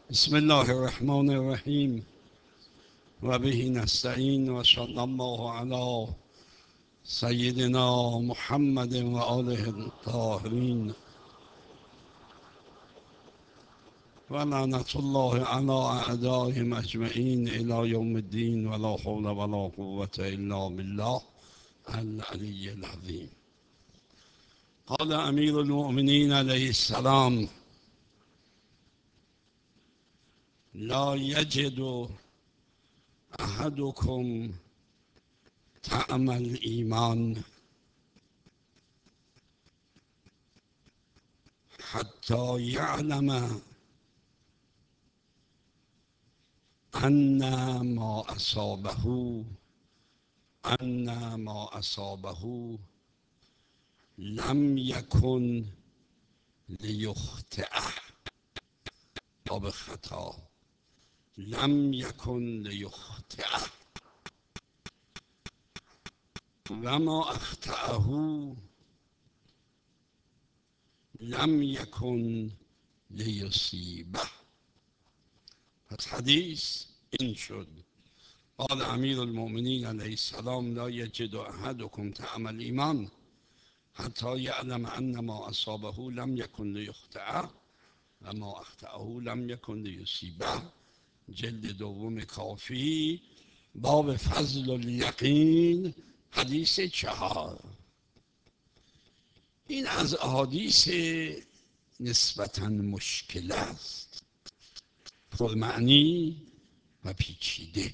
بسم الله الرحمن الرحیم و به نستعین و صلی الله علی سیدنا محمد و آله الطاهرین و لعنت الله علی اعدائهم اجمعین الی یوم الدین ولا حول ولا قوة الا بالله العلی العظیم. قال امیر المؤمنین علیه السلام: لا یجد احدکم طعم الایمان حتی یعلم ان ما اصابه لم یکن لیخطئه، یا به خطا لم یکن لیخطئه و ما اخطأه لم یکن لیصیبه. پس حدیث این شد: قال امیر المؤمنین علیه السلام: لا یجد احدکم طعم الایمان حتی یعلم ان ما اصابه لم یکن لیخطئه و ما اخطأه لم یکن لیصیبه. جلد دوم کافی، باب فضل الیقین، حدیث 4. این از احادیث نسبتاً مشکل است، پرمعنی و پیچیده.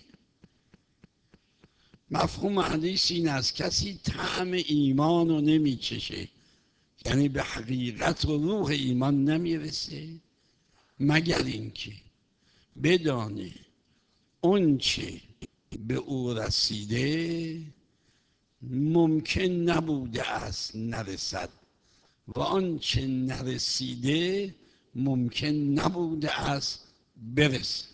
مفهوم حدیث این است: کسی طعم ایمان رو نمیچشه، یعنی به حقیقت و روح ایمان نمیرسه، مگر اینکه بدانه اون چه به او رسیده ممکن نبوده است نرسد و آنچه نرسیده ممکن نبوده است برسد.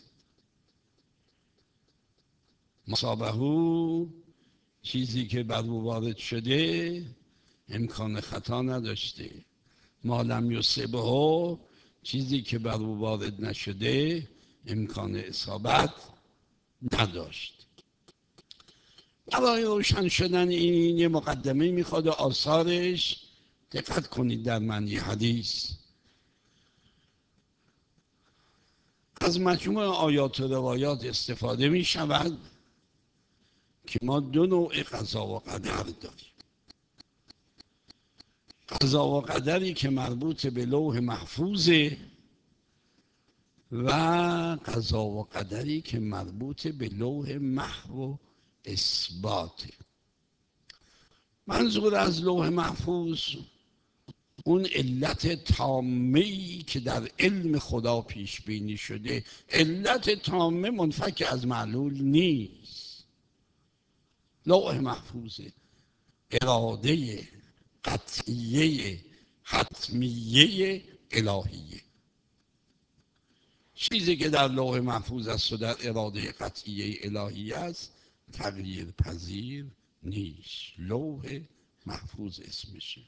مصابهو، چیزی که بر او وارد شده امکان خطا نداشته. ما لم یصبه، چیزی که بر او وارد نشده امکان اصابت نداشت. برای روشن شدن این یه مقدمه میخواد و آثارش دقت کنید. در معنی حدیث از مجموع آیات و روایات استفاده می شود که ما 2 نوع قضا و قدر داریم. قضا و قدری که مربوط به لوح محفوظه و قضا و قدری که مربوط به لوح محو و اثباته. منظور از لوح محفوظ اون علت تامه‌ای که در علم خدا پیش بینی شده. علت تامه منفک از معلول نیست. لوح محفوظ اراده قطعیه حتمیه الهیه. چیزی که در لوح محفوظ است و در اراده قطعیه الهیه است تغییر پذیر نیست. لوح محفوظ اسمشه.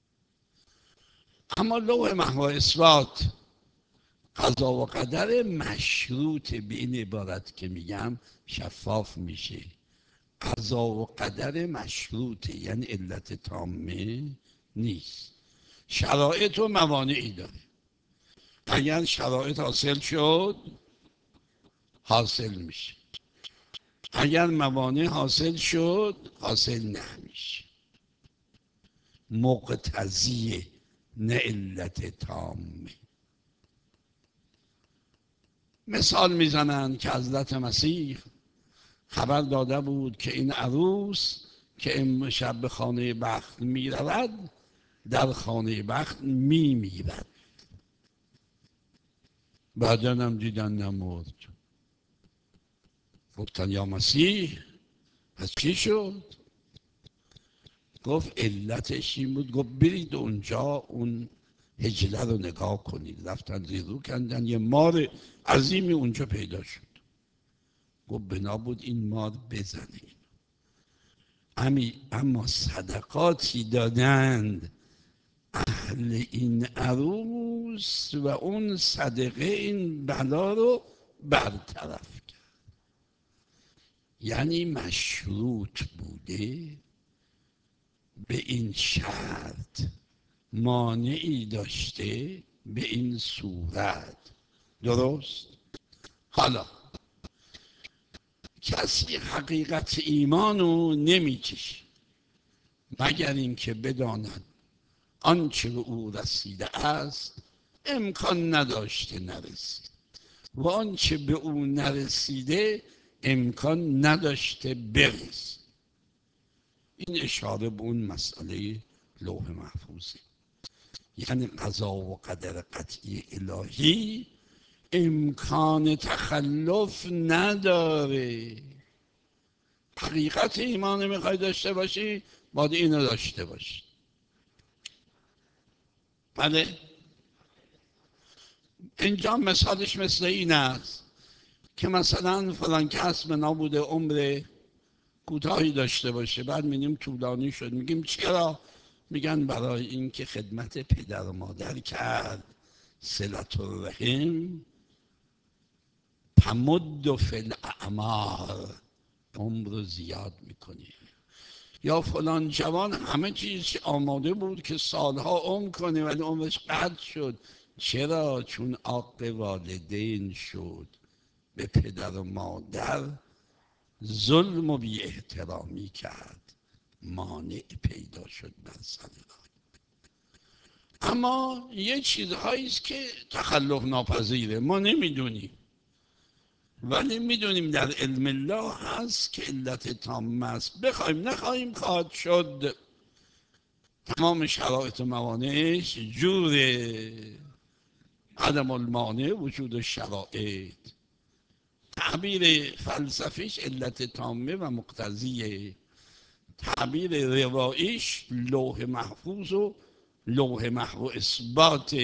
اما لوح محو اثبات، قضا و قدر مشروط، به این عبارت که میگم شفاف میشه. قضا و قدر مشروطه، یعنی علت تامه نیست، شرایط و موانعی داره. اگر شرایط حاصل شد حاصل میشه، اگر موانع حاصل شد حاصل نمیشه. مقتضیه، نه علت تامه. مثال میزنند که حضرت مسیح خبر داده بود که این عروس که امشب به خانه بخت میرود در خانه بخت میمیرد. بعدا هم دیدن نمرد. گفتن یا مسیح پس چی شد؟ گفت علتش این بود. گفت برید اونجا اون حجله رو نگاه کنید. رفتن زیرو کندن، یه مار عظیمی اونجا پیدا شد. گفت بنا بود این مار بزنید. اما صدقاتی دادند اهل این عروس و اون صدقه این بلا رو برطرف کرد. یعنی مشروط بوده، به این شرط، مانعی داشته به این صورت. درست؟ حالا کسی حقیقت ایمان رو نمیچشه مگر اینکه بداند آنچه به او رسیده است امکان نداشته نرسید و آنچه به او نرسیده امکان نداشته برسید. این اشاره به اون مسئله لوح محفوظه. یعنی قضا و قدر قطعی الهی امکان تخلف نداره. حقیقت ایمان میخوای داشته باشی باید اینو داشته باشی. بله، اینجا مثالش مثل این است که مثلا فلان کس به نابوده عمر کوتاهی داشته باشه، بعد میگیم طولانی شد، میگیم چرا؟ میگن برای اینکه خدمت پدر و مادر کرد، صلت الرحم، تمد فی الاعمار، عمر رو زیاد میکنی. یا فلان جوان همه چیز آماده بود که سالها عمر کنه ولی عمرش قطع شد. چرا؟ چون عاق والدین شد، به پدر و مادر ظلم و بی احترامی کرد، مانع پیدا شد بر سر راه. اما یه چیزهایی است که تخلف ناپذیره، ما نمیدونیم ولی میدونیم در علم الله هست که علت تامه است، بخوایم نخواهیم خواهد شد. تمام شرایط و موانعش جوره، عدم المانع وجود شرایط. تعبیر فلسفیش علت تامه و مقتضیه، تعبیر رواییش لوح محفوظ و لوح محو اثبات،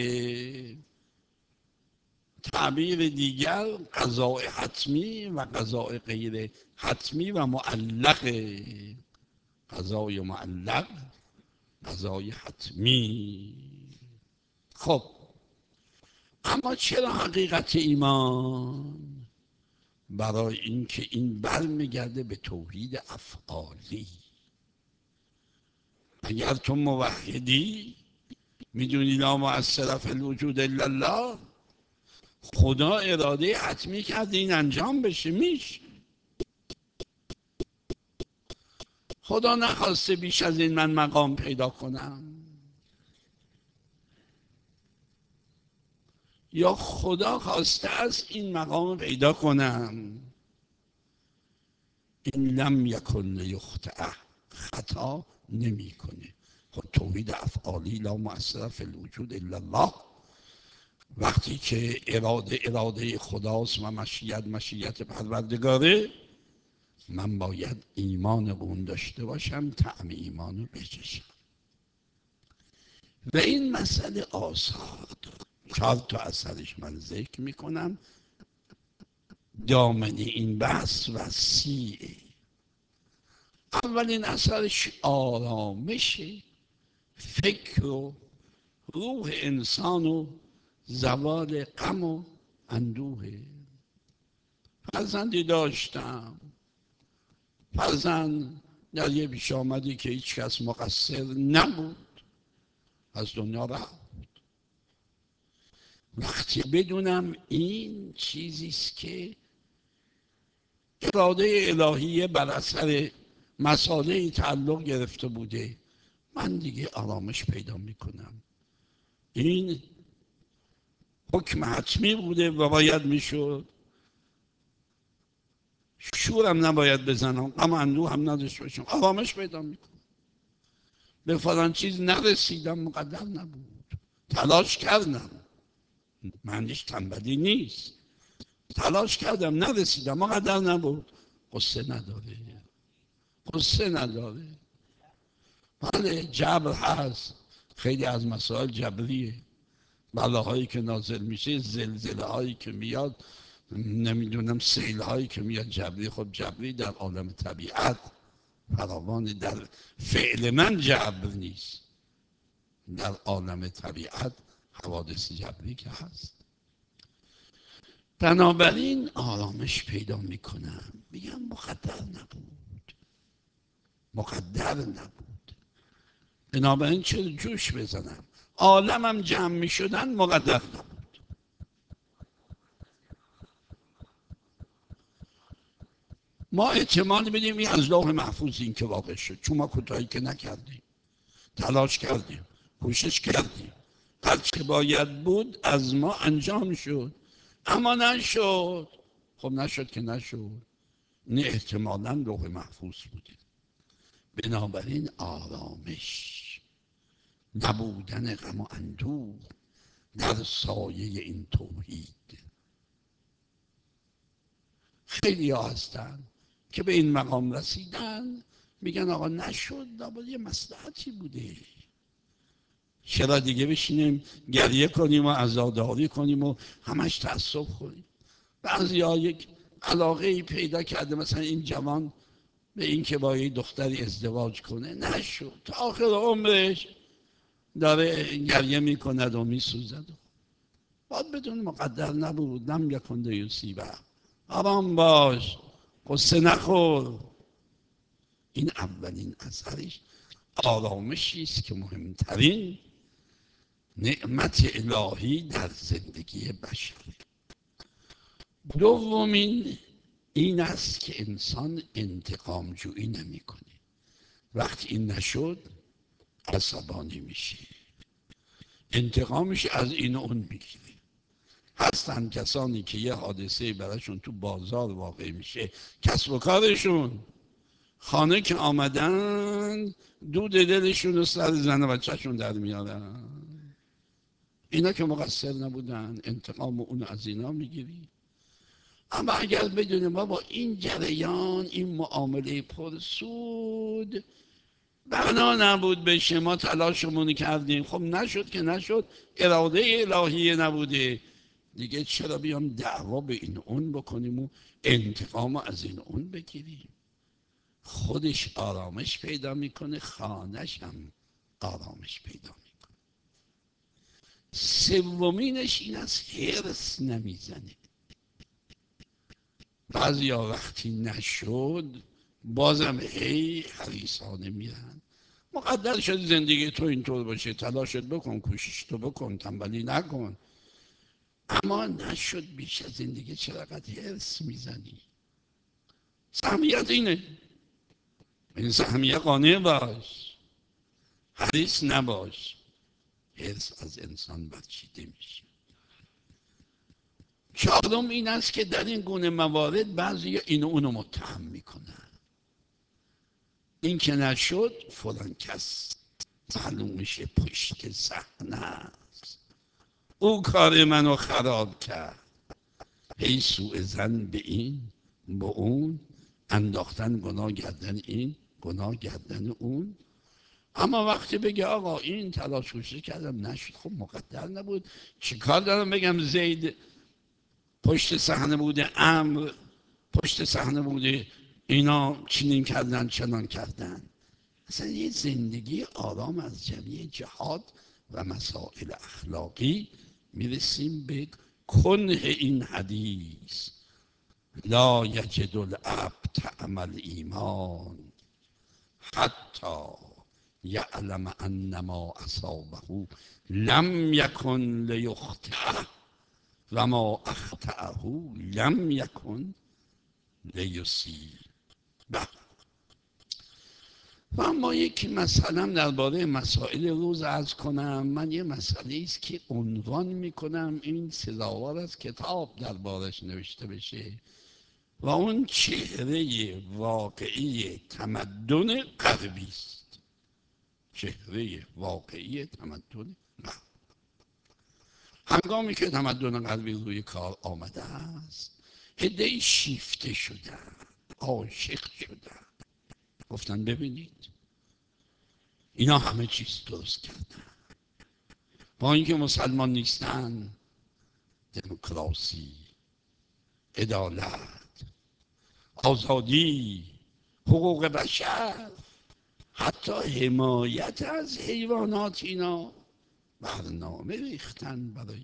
تعبیر دیگر قضاء حتمی و قضاء غیر حتمی و معلق. قضای معلق، قضای حتمی. خب اما چرا حقیقت ایمان؟ برای اینکه این برمیگرده به توحید افعالی. اگر تو موحدی میدونی لا مؤثر فی الوجود الا الله، خدا اراده حتمی کرده این انجام بشه، میشه. خدا نخواسته بیش از این من مقام پیدا کنم، یا خدا خواسته است این مقام پیدا کنم. این لم یکن لیخطئه، خطا نمیکنه. خب توحید افعالی لا مؤثر فی الوجود الا الله، وقتی که اراده خداست و مشیت پروردگاره، من باید ایمان اون داشته باشم، طعم ایمان رو بچشم. و این مسئله آثار داره، 4 تا اثرش من ذکر میکنم. دامنه این بحث وسیعه. اولین اثرش آرامش فکر و روح انسان و زوال غم و اندوه. فرزندی داشتم، فرزند در یه پیش آمدی که هیچ کس مقصر نبود، از دنیا رفت. وقتی بدونم این چیزیست که اراده الهیه بر اثر مسائل تعلق گرفته بوده، من دیگه آرامش پیدا میکنم. این حکم حتمی بوده و باید میشد. شورم نباید بزنم، غم اندوه هم نداشته باشم، آرامش پیدا میکنم. به فلان چیز نرسیدم، مقدر نبود، تلاش کردم، معنیش تنبلی نیست، تلاش کردم نرسیدم، مقدر نبود. قصه نداره، قصه نداره. بله جبر هست، خیلی از مسائل جبریه. بلاهایی که نازل میشه، زلزله هایی که میاد، نمیدونم سیل هایی که میاد، جبری. خب جبری در عالم طبیعت فراوان، در فعل من جبر نیست. در عالم طبیعت حوادث جبری که هست. بنابراین آرامش پیدا میکنم، میگم مقدر نبود، مقدر نبود. بنابراین چرا جوش بزنم؟ عالمم جمع میشدن مقدر نبود. ما احتمال بدیم این از لوح محفوظ این که واقع شد، چون ما کوتاهی که نکردیم، تلاش کردیم، کوشش کردیم، هرچه باید بود از ما انجام شد، اما نشد. خب نشد که نشد، نه احتمالاً لوح محفوظ بوده. بنابراین آرامش، نبودن غم و اندوه در سایه این توحید. خیلی ها هستن که به این مقام رسیدن، میگن آقا نشد، لابد یه مصلحتی بوده، چرا دیگه بشینیم گریه کنیم و عزاداری کنیم و همش تعصب کنیم. بعضی ها یک علاقه ای پیدا کرده، مثلا این جوان به این که با یه دختری ازدواج کنه، نشد، تا آخر عمرش داره گریه میکند و میسوزد. باید بدون مقدر نبود، لم یکن لیصیبه، آرام باش، قصه نخور. این اولین اثرش آرامشی است که مهمترین نعمت الهی در زندگی بشری. دومین این است که انسان انتقام جویی نمیکنه. وقتی این نشد عصبانی میشه، انتقامش از این و اون میگیره. هستن کسانی که یه حادثه براشون تو بازار واقع میشه، کسب و کارشون، خانه که آمدن دود دلشون رو سر زن و بچهشون در میارن. اینا که مقصر نبودن، انتقام اون از اینا میگیری. اما اگر بدونیم ما با این جریان، این معامله پرسود بنا نبود بشه، ما تلاشمون کردیم، خب نشد که نشد، اراده الهی نبوده دیگه، چرا بیام دعوا به این اون بکنیم و انتقام از این اون بگیریم؟ خودش آرامش پیدا میکنه، خانهش هم آرامش پیدا میکنه. سومینش این از حرص نمیزنه. بعضی ها وقتی نشد بازم هی حریصانه میرن. مقدر شد زندگی تو اینطور باشه، تلاشت بکن، کوشش تو بکن، تنبلی نکن، اما نشد بیش از زندگی چرا قد حرص میزنی؟ سهمیت اینه، این سهمیه قانع باش، حریص نباش. حرص از انسان برچیده میشه. چهارم این است که در این گونه موارد بعضی اینو اونو متهم میکنن. این که نشد فلان کس معلوم میشه پشت صحنه است، او کار منو خراب کرد. هی سوء ظن به این به اون انداختن، گناه گردن این گناه گردن اون. اما وقتی بگه آقا این تلاش کوشش کردم نشد، خب مقدر نبود، چیکار دارم بگم زید پشت صحنه بوده، امر پشت صحنه بوده، اینا چنین کردن چنان کردن. اصلا یه زندگی آرام از جمعی جهاد و مسائل اخلاقی میرسیم به کنه این حدیث: لا یجد العبد طعم الایمان حتی یعلم ان ما اصابه لم یکن لیخطئه و ما اخطأه لم یکن لیصیبه. و اما یکی مثلا درباره مسائل روز عرض کنم. من یه مسئله است که عنوان میکنم این سزاوار از کتاب دربارش نوشته بشه، و اون چهره واقعی تمدن غربی است. چهره واقعی تمدن غربی. هنگامی که تمدن غربی روی کار آمده است، عده‌ای شیفته شدن، عاشق شدن، گفتن ببینید اینا همه چیز درست کردن، با اینکه مسلمان نیستن، دموکراسی، عدالت، آزادی، حقوق بشر، حتی حمایت از حیوانات، اینا برنامه ریختن برای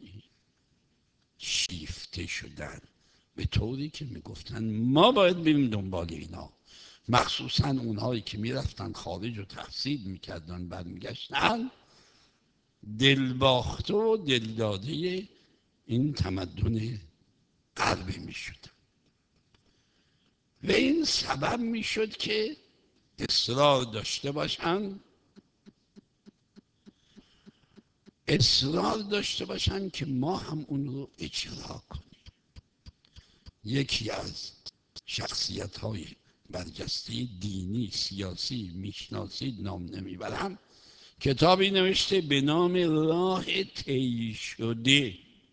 شیفته شدن، به طوری که میگفتن ما باید بریم دنبال اینا. مخصوصا اونهایی که میرفتن خارج و تحصیل میکردن برمیگشتن دلباخته و دلداده این تمدن غربی میشدن و این سبب میشد که اصرار داشته باشن که ما هم اون رو اجرا کنیم. یکی از شخصیت‌های برجسته دینی سیاسی میشناسید، نام نمیبرم، کتابی نوشته به نام راه طی شده.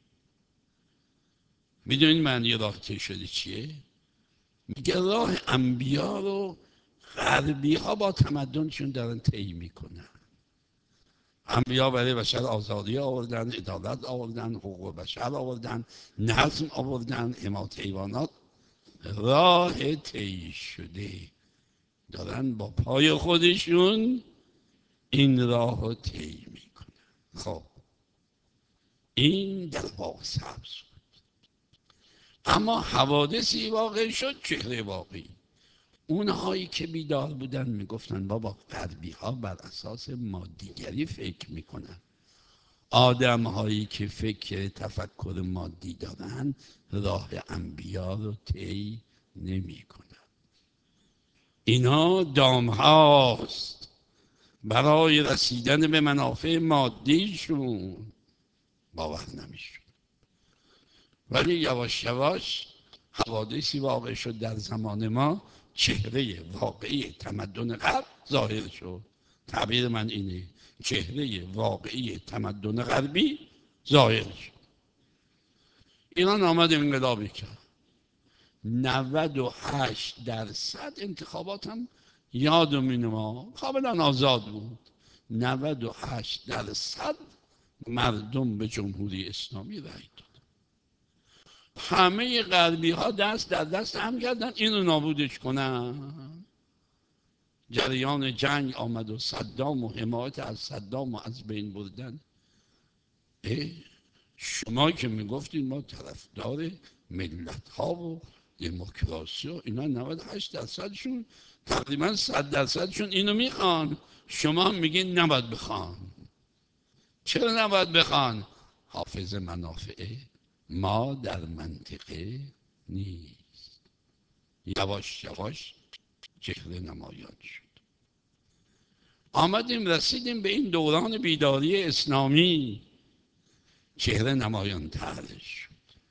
میدونید معنی راه طی شده چیه؟ میگه راه انبیا رو غربی ها با تمدنشون دارن طی میکنن. انبیا برای بشر آزادی آوردن، عدالت آوردن، حقوق بشر آوردن، نظم آوردن، حمایت حیوانات. راه طی شده دارن با پای خودشون این راه رو طی میکنن. خب این در باغ سبز بود، اما حوادثی واقع شد، چهره واقعی. اونهایی که بیدار بودن میگفتن بابا غربی ها بر اساس مادیگری فکر میکنن، آدم هایی که فکر تفکر مادی دارن راه انبیا رو طی نمیکنن. اینا دام هاست برای رسیدن به منافع مادیشون. باور نمیشون. ولی یواش یواش حوادثی واقع شد در زمان ما، چهره واقعی تمدن غرب ظاهر شد. تعبیر من اینه، چهره واقعی تمدن غربی ظاهر شد. ایران آمد انقلابی کرد. 98% انتخابات هم یادمونه ما کاملا آزاد بود. 98% مردم به جمهوری اسلامی رای داد. همه غربی ها دست در دست هم کردن اینو نابودش کنن. جریان جنگ آمد و صدام و حمایت از صدام و از بین بردن. شما که میگفتید ما طرفدار ملت ها و دموکراسی و اینا، 98%شون تقریبا 100%شون اینو میخوان. شما میگین نباید بخوان. چرا نباید بخوان؟ حافظ منافع ما در منطقه نیست. یواش یواش چهره نمایان شد. آمدیم رسیدیم به این دوران بیداری اسلامی، چهره نمایان تر شد.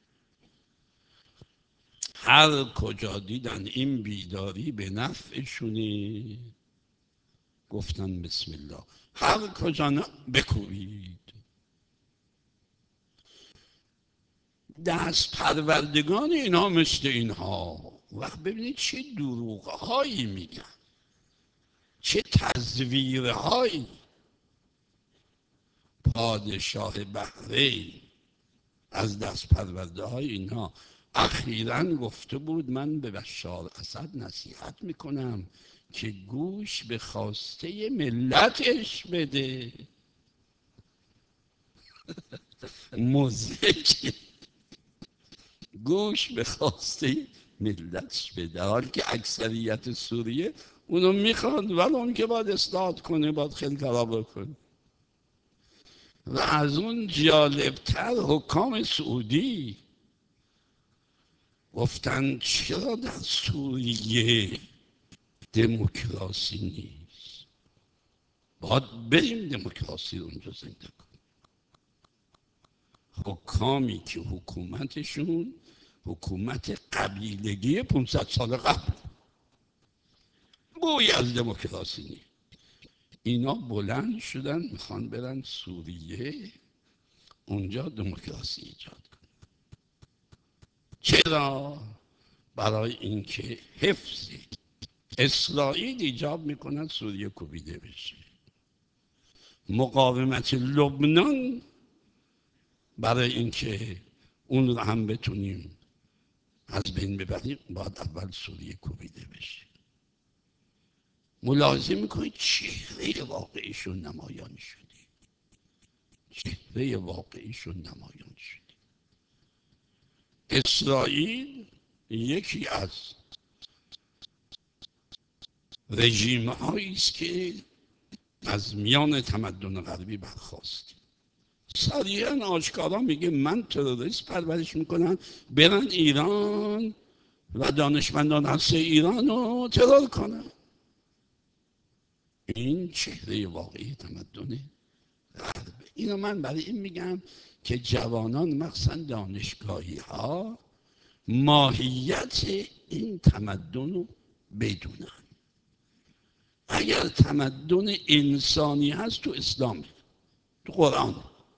هر کجا دیدن این بیداری به نفعشونه گفتن بسم الله، هر کجا نه بکوبید. دست پروردگان اینا مثل اینها وقت ببینید چه دروغ هایی میگن، چه تزویر هایی. پادشاه بحرین از دست پرورده های اینها اخیراً گفته بود من به بشار اسد نصیحت میکنم که گوش به خواسته ملتش بده. موزیک گوش به خواسته ملتش بده، حال که اکثریت سوریه اونو میخواد ولی اون که باید اصلاحات کنه، باید خیلی خراب کنه. و از اون جالبتر حکام سعودی گفتن چرا در سوریه دموکراسی نیست؟ باید بریم دموکراسی رو اونجا زنده کنیم. حکامی که حکومتشون حکومت قبیلگی 500 سال قبل، بوی از دموکراسی نیست. اینا بلند شدن میخوان برن سوریه اونجا دموکراسی ایجاد کنن. چرا؟ برای اینکه حفظ اسرائیل ایجاب میکنن سوریه کوبیده بشه. مقاومت لبنان برای اینکه اون رو هم بتونیم از بین ببریم باید اول سوریه کوبیده بشه. ملاحظه میکنید چهره واقعیشون نمایان شده. چهره واقعیشون نمایان شد. اسرائیل یکی از رژیم هایی است که از میان تمدن غربی برخاست. صریحا آشکارا میگه من تروریست پرورش میکنم، برن ایران و دانشمندان هسته ایران رو ترور کنن. این چهره واقعی تمدن غرب. اینو من برای این میگم که جوانان مخصوصا دانشگاهی ها ماهیت این تمدن رو بدونن. اگر تمدن انسانی هست تو اسلام، تو قرآن،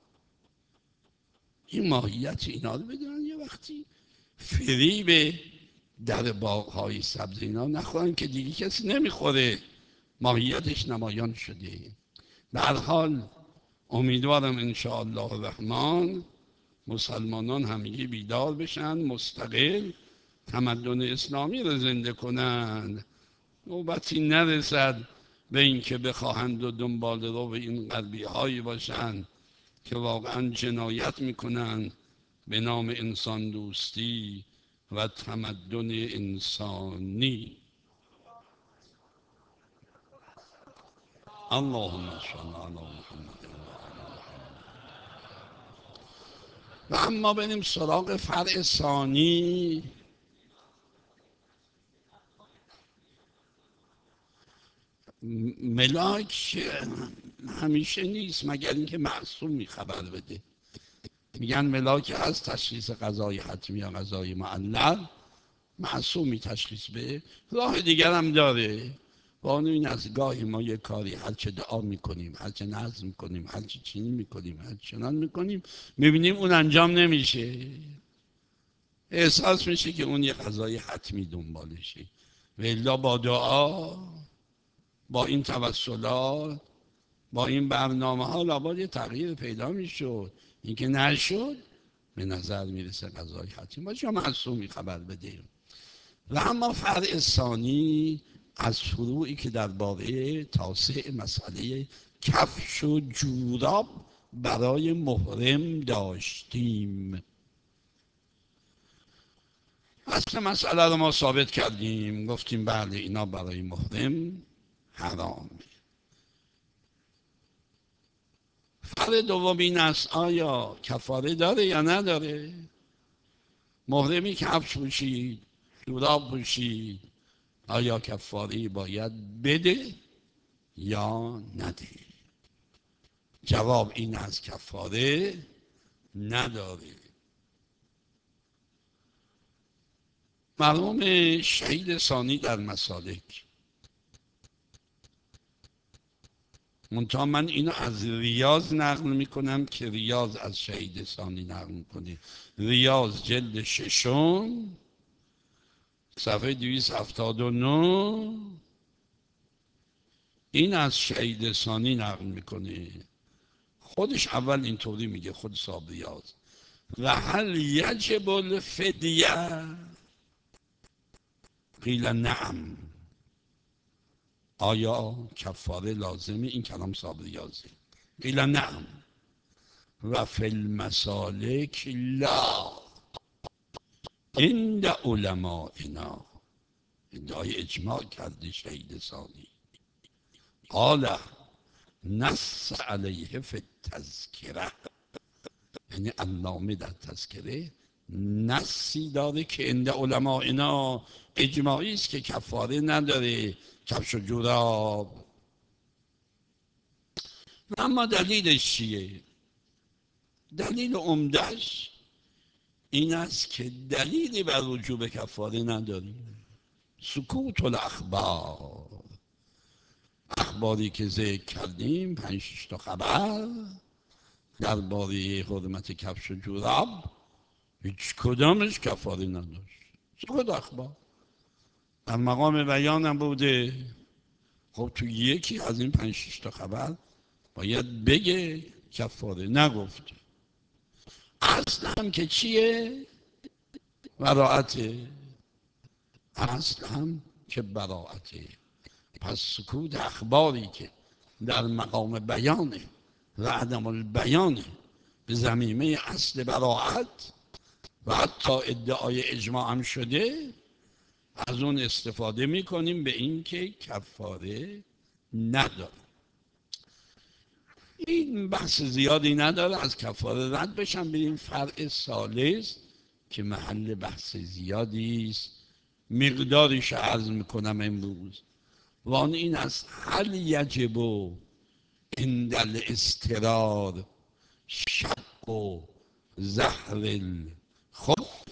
این ماهیت اینا رو بدونن، یه وقتی فریب در باغ‌های سبز اینا نخورن که دیگه کسی نمیخوره، ماهیتش نمایان شده. به هر حال امیدوارم انشاءالله الرحمن مسلمانان همگی بیدار بشن، مستقل تمدن اسلامی رو زنده کنند. نوبتی نرسد به این که بخواهند و دنبال رو به این غربی هایی باشند که واقعا جنایت میکنند به نام انسان دوستی و تمدن انسانی. اللهم صل علی محمد. و اما بریم سراغ فرع ثانی. ملاک همیشه نیست مگر اینکه معصومی خبر بده. میگن ملاک از تشخیص قضای حتمی یا قضای معلل معصومی تشخیص به. راه دیگر هم داره. بانو این از گاهی ما یه کاری هرچه دعا میکنیم، هرچه نظم میکنیم، هرچه چینی میکنیم، هرچه چنان میکنیم، میبینیم اون انجام نمیشه. احساس میشه که اون یه قضای حتمی دنبالشه. و الا با دعا، با این توسلات، با این برنامه ها لابد یه تغییر پیدا میشد. این که نشد به نظر میرسه قضای حتمی باشه یا معصومی خبر بده. و اما فرع ثانی از فروعی که درباره توسع مسئله کفش و جوراب برای محرم داشتیم. اصل مسئله رو ما ثابت کردیم، گفتیم بله اینا برای محرم حرامه. فرع دوم این است آیا کفاره داره یا نداره؟ محرمی کفش پوشید، جوراب پوشید، آیا کفاره باید بده یا نده؟ جواب این است کفاره نداره. مرحوم شهید ثانی در مسالک، منتها من اینو از ریاض نقل میکنم که ریاض از شهید ثانی نقل میکنه. ریاض جلد ششم صفحه 279 این از شهید ثانی نقل میکنه. خودش اول اینطوری میگه، خود صاحب ریاض: و هل یجب الفدیه؟ قیل نعم. آیا کفاره لازمه؟ این کلام صاحب ریاضه. قیل نعم. و فی المسالک لا. عند علمائنا، ادعای اجماع کرده شهید ثانی. قال نص علیه فی التذکره، یعنی علامه در تذکره نصی داره که عند علمائنا اجماعی است که کفاره نداره کفش و جوراب. اما دلیلش چیه؟ دلیل عمدهش این است که دلیلی بر وجوب کفاره نداریم. سکوت الاخبار، اخباری که ذکر کردیم 5-6 تا خبر درباره حرمت کفش و جوراب هیچ کدامش کفاره نداشت. سکوت اخبار در مقام بیانم بوده. خب تو یکی از این 5-6 تا خبر باید بگه کفاره، نگفت. اصل هم که چیه؟ براعته. اصل هم که براعته. پس سکوت اخباری که در مقام بیانه و عدم البیان به ضمیمه اصل براعت و حتی ادعای اجماع هم شده، از اون استفاده میکنیم به این که کفاره نداره. این بحث زیادی نداره، از کفاره رد بشم. بریم فرع ثالث که محل بحث زیادی است، مقدارش عرض میکنم امروز، و آن این است: هل یجب عند الاضطرار شق و زهر الخف؟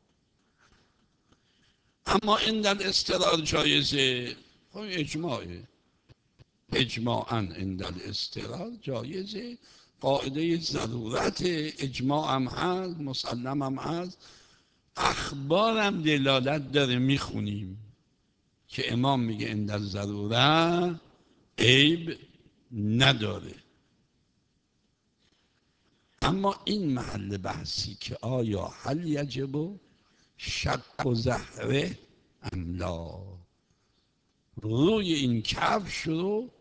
اما عند الاضطرار جایزه. خب اجماعه، اجماعاً عند الاضطرار جایزه، قاعده ضرورت اجماع هم هست، مسلم هم هست، اخبار هم دلالت داره، میخونیم که امام میگه عند الضروره عیب نداره. اما این محل بحثی که آیا هل یجب شق و زهره ام لا، روی این کفش رو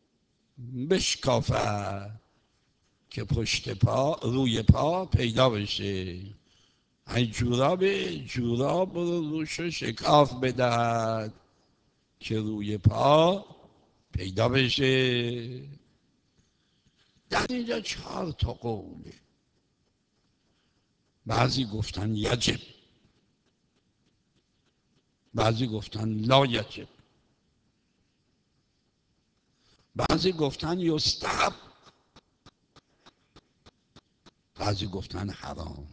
بشکافه که پشت پا روی پا پیدا بشه، ای جوراب رو روش شکاف بدهد که روی پا پیدا بشه. در اینجا 4 تا قوله. بعضی گفتن یجب، بعضی گفتن لا یجب، بعضی گفتن یستحب، بعضی گفتن حرام.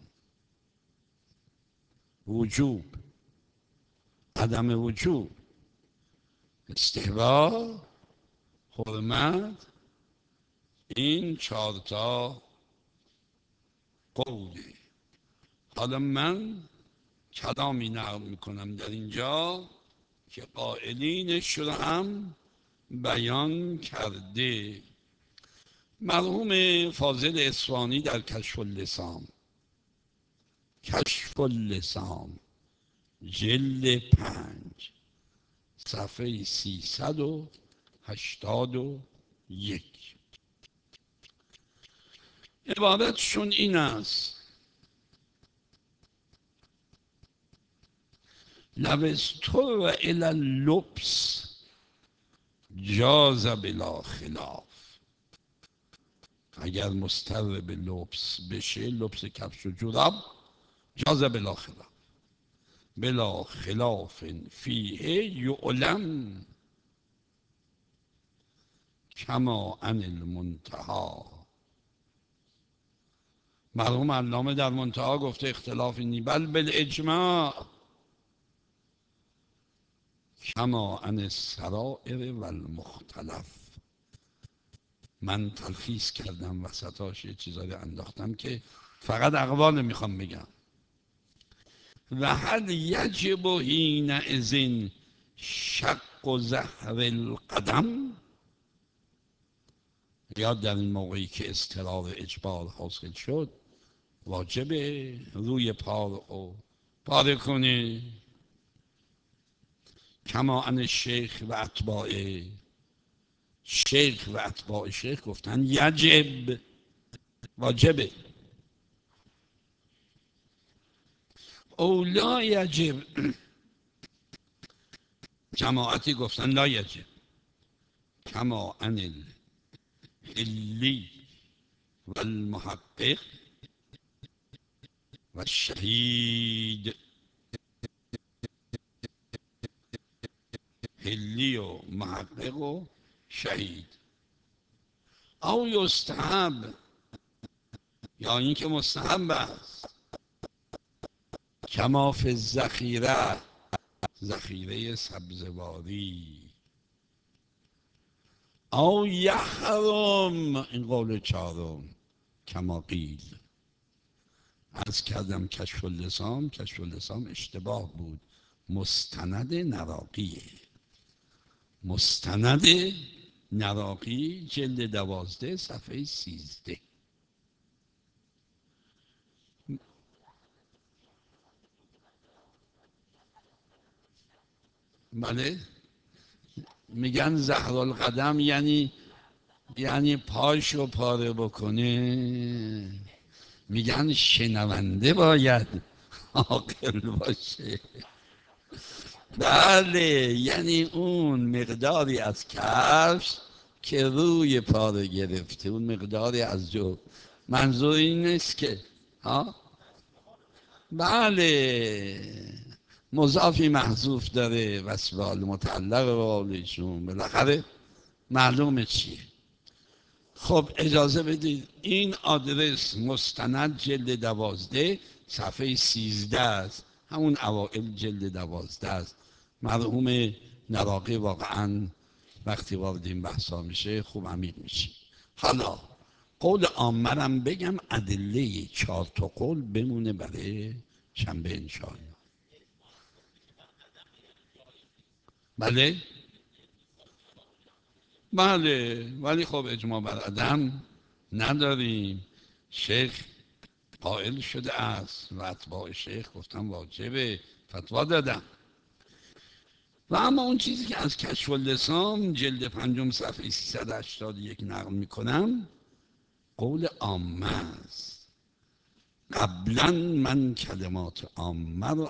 وجوب، عدم وجوب، استحباب، حرمت، این 4 تا قوله. حالا من کلامی نقل میکنم در اینجا که قائلینش رو هم بیان کرده. مرحوم فاضل اصفهانی در کشف اللسان، کشف اللسان جلد 5 صفحه 381، عبارتشون این است: لو اضطر الی اللبس جاز بلا خلاف. اگر مضطر به لبس بشه، لبس کفش و جوراب، جاز بلا خلاف، بلا خلاف فیه یعلم کما عن المنتهی. مرحوم علامه در منتهی گفته اختلافی نی، بل بالاجماع کما عن السرائر و المختلف. من تلخیص کردم وسطاش یه چیزایی انداختم که فقط اقوال میخوام بگم. و هل یجب حینئذ شق ظهر القدم، یا در این موقعی که اضطرار اجبار حاصل شد واجبه روی پا رو پاره کنی. کما ان شیخ و اتباعه، شیخ و اتباع شیخ گفتن یجب، واجبه. او لا یجب، جماعتی گفتن لا یجب. کما ان الحلی و المحقق و شهید، حلی و محقق و شهید. او یستحب، یا این که مستحب است، کما فی الذخیره، ذخیره سبزواری. او یحرم، این قول 4، کما قیل. عرض کردم کشف اللسان، کشف اللسان اشتباه بود، مستند نراقیه، مستند نراقی جلد 12 صفحه 13. بله، میگن زهر القدم یعنی یعنی پاشو پاره بکنه، میگن شنونده باید عاقل باشه. بله، یعنی اون مقداری از کفش که روی پاره گرفته، اون مقداری از جو، منظور این نیست که ها. بله، مضافی محذوف داره، وسوال متعلق به قولشون بالاخره معلومه چیه. خب اجازه بدید این آدرس مستند جلد 12 صفحه 13 است، همون اوائل جلد 12 است. مرحوم نراقی واقعا وقتی وارد این بحثا میشه خوب عمیق میشه. حالا قول عامرم بگم، ادله 4 تا قول بمونه برای شنبه انشاءالله. بله بله، ولی خب اجماع بر عدم نداریم. شیخ قائل شده است و اتباع شیخ گفتن واجبه، فتوا دادن. و اما اون چیزی که از کشف اللسان جلد 5 صفحه 381 نقل میکنم قول عامه است. قبلا من کلمات عامه رو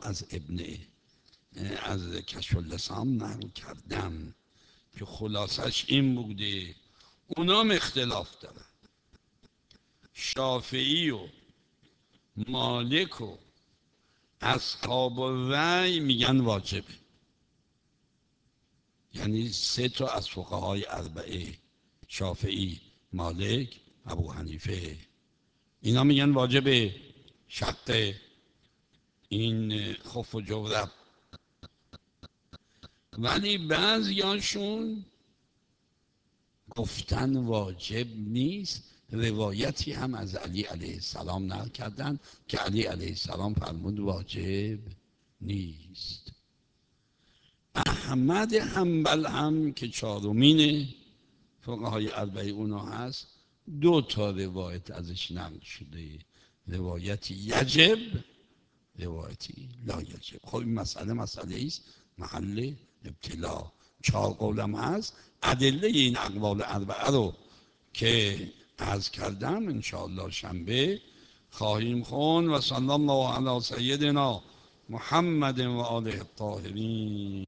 از کشف اللسان نقل کردم که خلاصش این بوده، اونام اختلاف دارن. شافعی و مالک و اصحاب الرأی میگن واجبه. یعنی 3 تا از فقهای اربعه، شافعی، مالک، ابو حنیفه، اینا میگن واجبه شق این خف و جورب. ولی بعضیاشون گفتن واجب نیست. روایتی هم از علی علیه السلام نقل کردن که علی علیه السلام فرمود واجب نیست. احمد حنبل هم که چهارمین فقهای اربعه اونا هست، 2 تا روایت ازش نقل شده، روایتی یجب، روایتی لا یجب. خب این مسئله است محل ابتلا. 4 قولم هست. ادله این اقوال اربعه رو که عرض کردم انشاءالله شنبه خواهیم خون. و صلی الله علی سیدنا محمد و آله الطاهرین.